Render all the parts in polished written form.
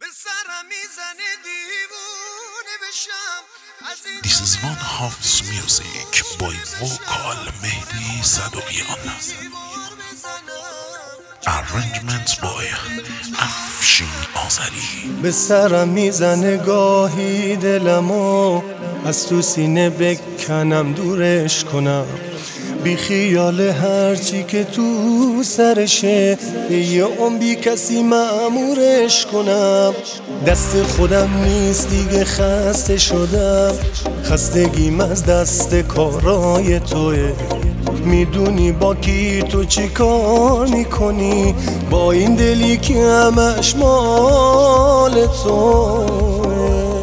This is One House Music by vocal Mehdi Sadoqian. Arrangements by افشین آذری. به سرم میزنه گاهی دلمو از تو سینه بکنم دورش کنم، بی خیال هرچی که تو سرشه، یه عمری کسی مأمورش کنم. دست خودم نیست دیگه، خسته شدم، خستگیم از دست کارای توه. میدونی با کی تو چی کار میکنی، با این دلی که همش مال توه.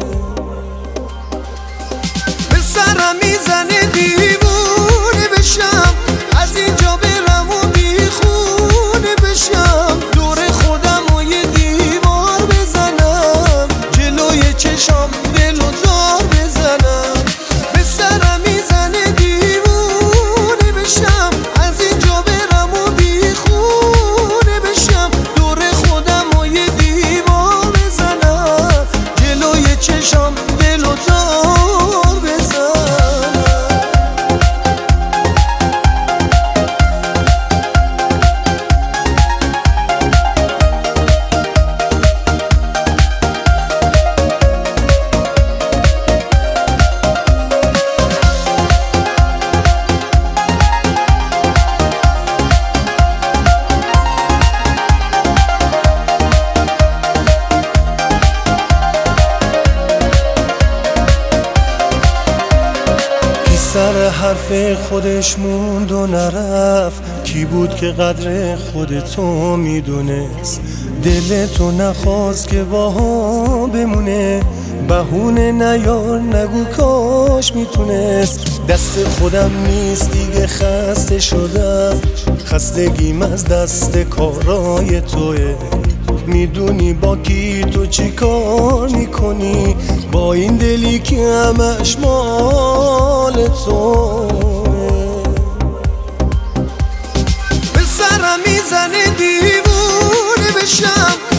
به سرم میزنه دیوونه بشم، از اینجا برم و بیخونه بشم، دور خودم و یه دیوار بزنم، جلوی چشام دل و دار بزنم. به سرم میزنه دیوونه بشم، از اینجا برم و بیخونه بشم، دور خودم و یه دیوار بزنم، جلوی چشام دل و دار بزنم. سر حرف خودش موند و نرفت، کی بود که قدر خودتو میدونست؟ دلتو نخواست که باها بمونه، بهونه نیار نگو کاش میتونست. دست خودم نیست دیگه، خسته شدم، خستگیم از دست کارای توه. میدونی با کی تو چی کار میکنی، با این دلی که همش مال توه. به سرم میزنه دیوونه بشم،